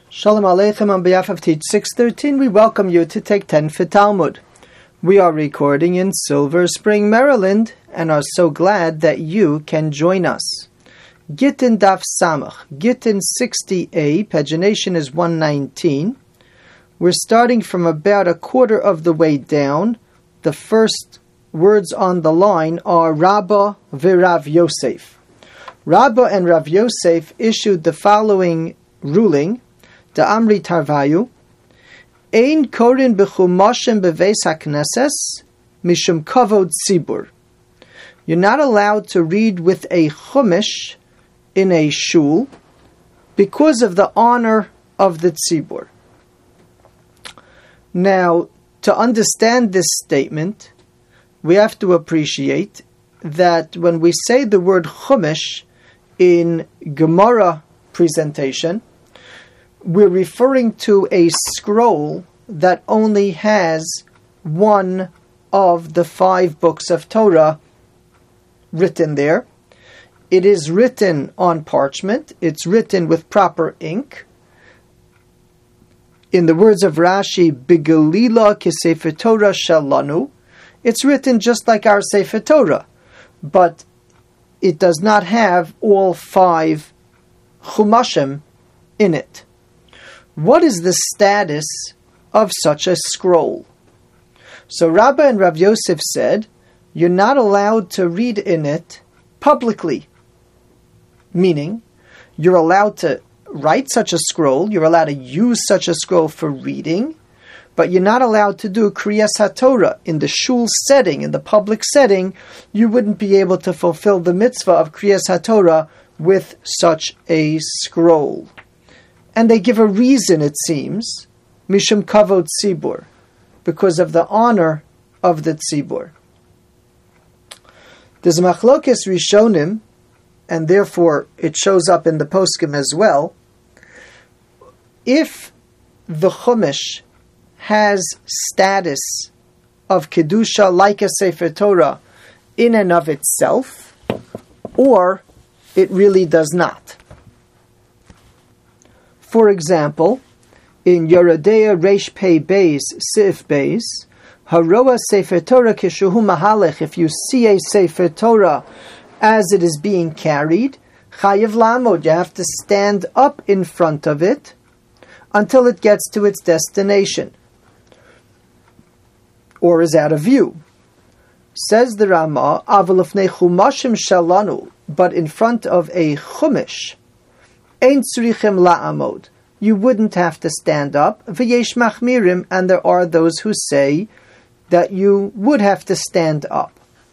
Shalom Aleichem. On behalf of Teach 613, we welcome you to Take 10 for Talmud. We are recording in Silver Spring, Maryland, and are so glad that you can join us. Gittin Daf Samach, Gittin 60a, pagination is 119. We're starting from about a quarter of the way down. The first words on the line are Rabba v'Rav Yosef. Rabba and Rav Yosef issued the following ruling: Da Amri Tarvayu, Ein korin b'chumashim beveis hakneses mishum kavod tzibur. You're not allowed to read with a chumash in a shul because of the honor of the tzibur. Now, to understand this statement, we have to appreciate that when we say the word chumash in Gemara presentation, we're referring to a scroll that only has one of the 5 books of Torah written there. It is written on parchment. It's written with proper ink. In the words of Rashi, B'Gelila K'Sefer Torah Shalanu, it's written just like our Sefer Torah, but it does not have all 5 chumashim in it. What is the status of such a scroll? So Rabbah and Rav Yosef said, you're not allowed to read in it publicly. Meaning, you're allowed to write such a scroll, you're allowed to use such a scroll for reading, but you're not allowed to do Kriyas HaTorah in the shul setting, in the public setting. You wouldn't be able to fulfill the mitzvah of Kriyas HaTorah with such a scroll. And they give a reason, it seems, Mishum Kavod Tzibur, because of the honor of the Tzibur. There's a Machlokes Rishonim, and therefore it shows up in the Poskim as well. If the Chumash has status of Kedusha like a Sefer Torah in and of itself, or it really does not. For example, in Yerodea Reish Pei Beis, Sif Beis, Haroa Sefer Torah Kishuhu Mahalech, if you see a Sefer Torah as it is being carried, Chayiv Lamod, you have to stand up in front of it until it gets to its destination, or is out of view. Says the Rama, Avalufnei Chumashim Shalanu, but in front of a Chumash, Ein tzrichem la'amod. You wouldn't have to stand up. V'yesh machmirim, and there are those who say that you would have to stand up.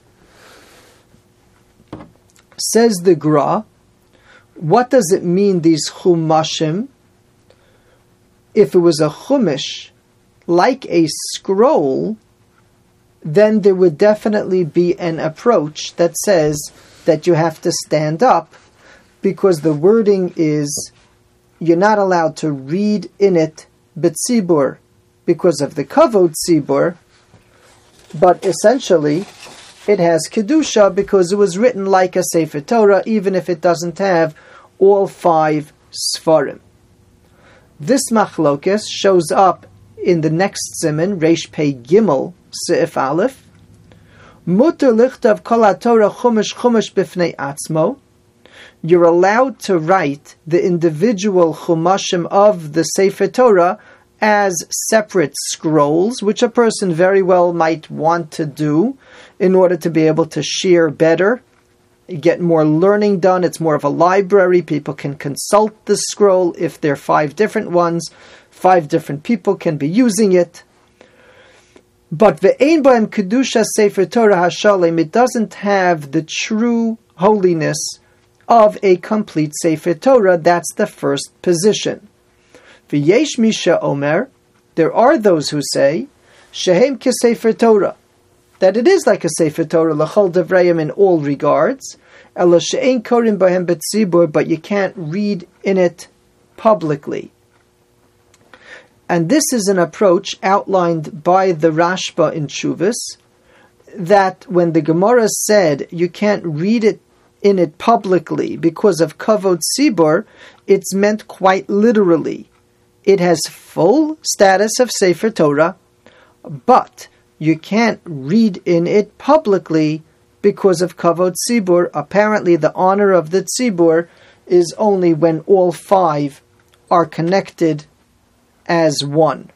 Says the Gra, what does it mean, these chumashim? If it was a chumash, like a scroll, then there would definitely be an approach that says that you have to stand up, because the wording is, you're not allowed to read in it b'tzibur because of the kavod tzibur, but essentially it has kedusha because it was written like a Sefer Torah, even if it doesn't have all 5 sfarim. This machlokes shows up in the next siman, Reish Pei Gimel, Seif Aleph. Muter lichtav kol haTorah chumash chumash b'fnei atzmo. You're allowed to write the individual chumashim of the Sefer Torah as separate scrolls, which a person very well might want to do in order to be able to share better, get more learning done. It's more of a library. People can consult the scroll. If there are 5 different ones, 5 different people can be using it. But ve'ein b'hem kedusha Sefer Torah hashalem, it doesn't have the true holiness of a complete Sefer Torah. That's the first position. V'yesh misha omer, there are those who say, shehem keSefer Torah, that it is like a Sefer Torah, l'chol devrayim, in all regards, ela she'ein korin b'hem b'tzibur, but you can't read in it publicly. And this is an approach outlined by the Rashba in Shuvas, that when the Gemara said you can't read it in it publicly because of kavod tzibur, it's meant quite literally. It has full status of Sefer Torah, but you can't read in it publicly because of Kavod Tzibur. Apparently the honor of the Tzibur is only when all 5 are connected as one.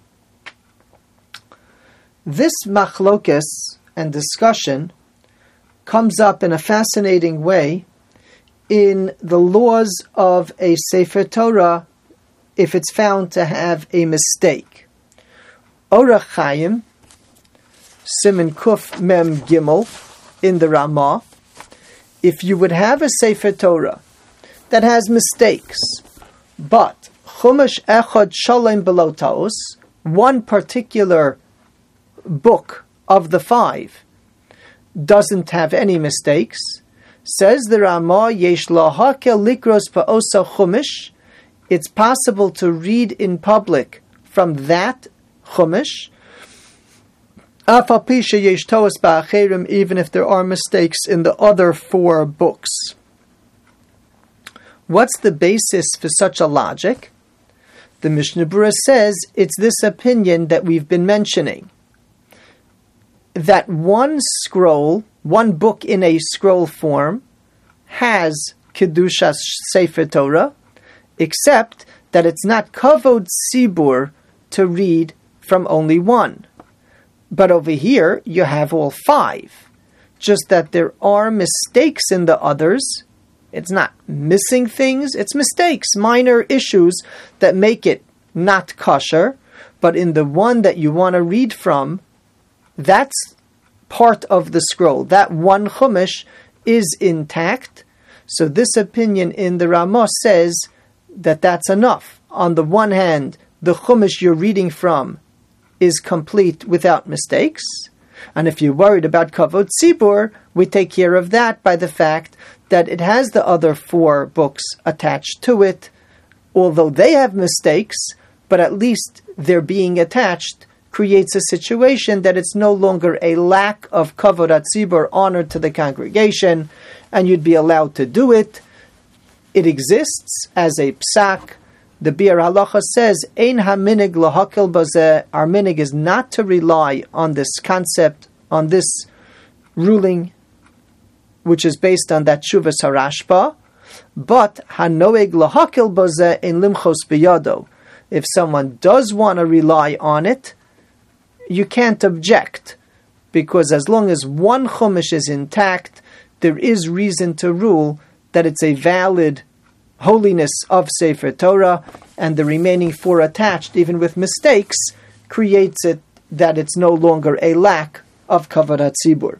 This machlokes and discussion comes up in a fascinating way in the laws of a Sefer Torah if it's found to have a mistake. Orach Chaim, Siman Kuf Mem Gimel, in the Ramah, if you would have a Sefer Torah that has mistakes, but Chumash Echad Shalem Below Taos, one particular book of the 5, doesn't have any mistakes, says the Ramah, Yesh Lahakel Likros Pa'osa Chumash, it's possible to read in public from that Chumash, even if there are mistakes in the other 4 books. What's the basis for such a logic? The Mishnah Berurah says it's this opinion that we've been mentioning, that one book in a scroll form has Kedushas Sefer Torah, except that it's not Kavod Tzibur to read from only one. But over here, you have all 5. Just that there are mistakes in the others. It's not missing things, it's mistakes, minor issues that make it not kosher. But in the one that you want to read from, that's part of the scroll. That one Chumash is intact. So this opinion in the Ramah says that that's enough. On the one hand, the Chumash you're reading from is complete without mistakes. And if you're worried about Kavod Tzibur, we take care of that by the fact that it has the other 4 books attached to it, although they have mistakes, but at least their being attached creates a situation that it's no longer a lack of Kavod Tzibur, honor to the congregation, and you'd be allowed to do it. It exists as a psak. The Biur Halacha says, Ein haminig lahakel bazeh. Our minig is not to rely on this concept, on this ruling, which is based on that Shuvas Harashba, but hanoeg lahakel bazeh in limchos biyado. If someone does want to rely on it, you can't object, because as long as one Chumash is intact, there is reason to rule that it's a valid holiness of Sefer Torah, and the remaining 4 attached, even with mistakes, creates it that it's no longer a lack of Kavod Tzibur.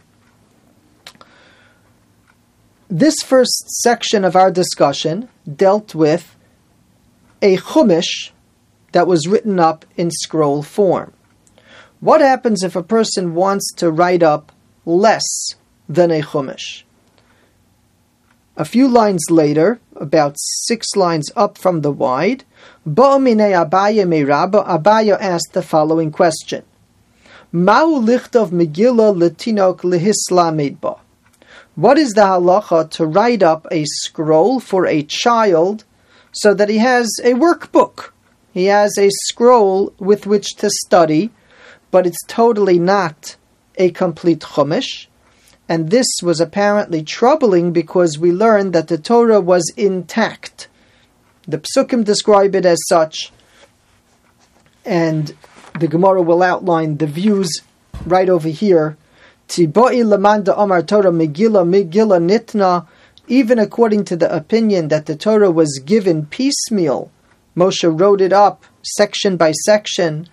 This first section of our discussion dealt with a Chumash that was written up in scroll form. What happens if a person wants to write up less than a Chumash? A few lines later, about 6 lines up from the wide, Bo'omine Abaya Meiraba, Abaya asked the following question: Ma'u lichtov Megillah letinok lehisla meidba? What is the halacha to write up a scroll for a child so that he has a workbook? He has a scroll with which to study, but it's totally not a complete Chumash. And this was apparently troubling because we learned that the Torah was intact. The Psukim describe it as such, and the Gemara will outline the views right over here. Tibai lamanda amar Torah Megillah nitna. Even according to the opinion that the Torah was given piecemeal, Moshe wrote it up section by section,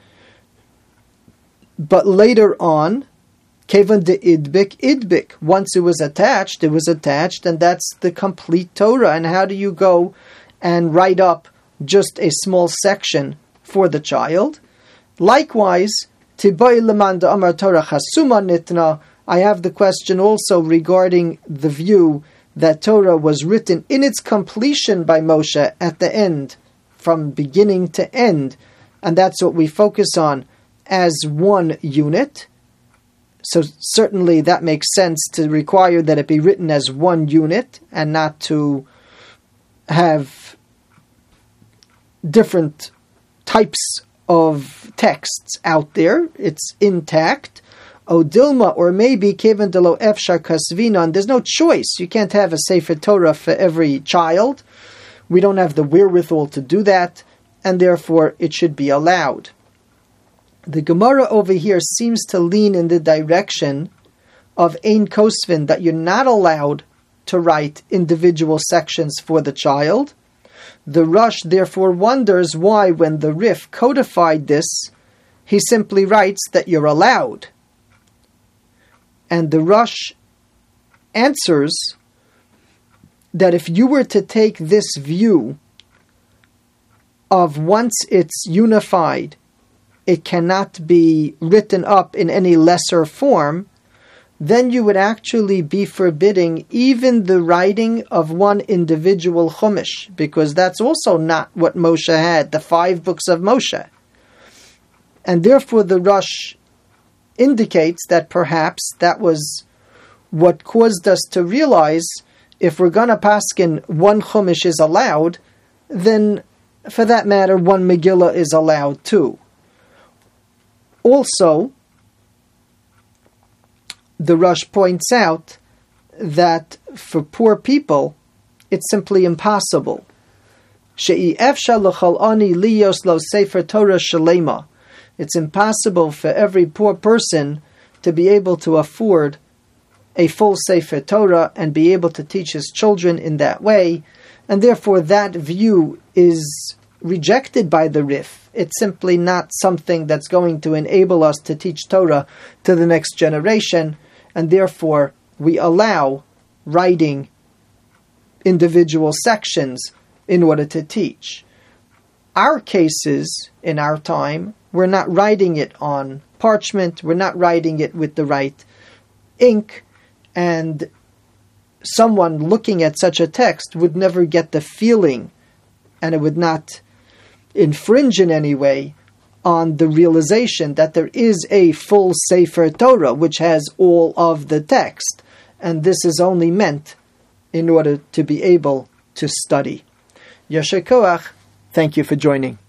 but later on, Kevan de idbik. Once it was attached, and that's the complete Torah. And how do you go and write up just a small section for the child? Likewise, Tibai lemanda amar Torah chasuma nitna. I have the question also regarding the view that Torah was written in its completion by Moshe at the end, from beginning to end, and that's what we focus on as one unit. So certainly that makes sense to require that it be written as one unit and not to have different types of texts out there. It's intact. Odilma, or maybe Kevan Delo Efshar Kasvinan, there's no choice. You can't have a Sefer Torah for every child. We don't have the wherewithal to do that, and therefore it should be allowed. The Gemara over here seems to lean in the direction of Ein Kosvin, that you're not allowed to write individual sections for the child. The Rosh therefore wonders why, when the Rif codified this, he simply writes that you're allowed. And the Rosh answers that if you were to take this view of once it's unified, it cannot be written up in any lesser form, then you would actually be forbidding even the writing of one individual Chumash, because that's also not what Moshe had, the 5 books of Moshe. And therefore the Rosh indicates that perhaps that was what caused us to realize, if we're going to paskin one Chumash is allowed, then for that matter one Megillah is allowed too. Also, the Rosh points out that for poor people, it's simply impossible. It's impossible for every poor person to be able to afford a full Sefer Torah and be able to teach his children in that way, and therefore that view is rejected by the Rif. It's simply not something that's going to enable us to teach Torah to the next generation, and therefore we allow writing individual sections in order to teach. Our cases, in our time, we're not writing it on parchment, we're not writing it with the right ink, and someone looking at such a text would never get the feeling, and it would not infringe in any way on the realization that there is a full Sefer Torah which has all of the text, and this is only meant in order to be able to study. Yasher Koach, thank you for joining.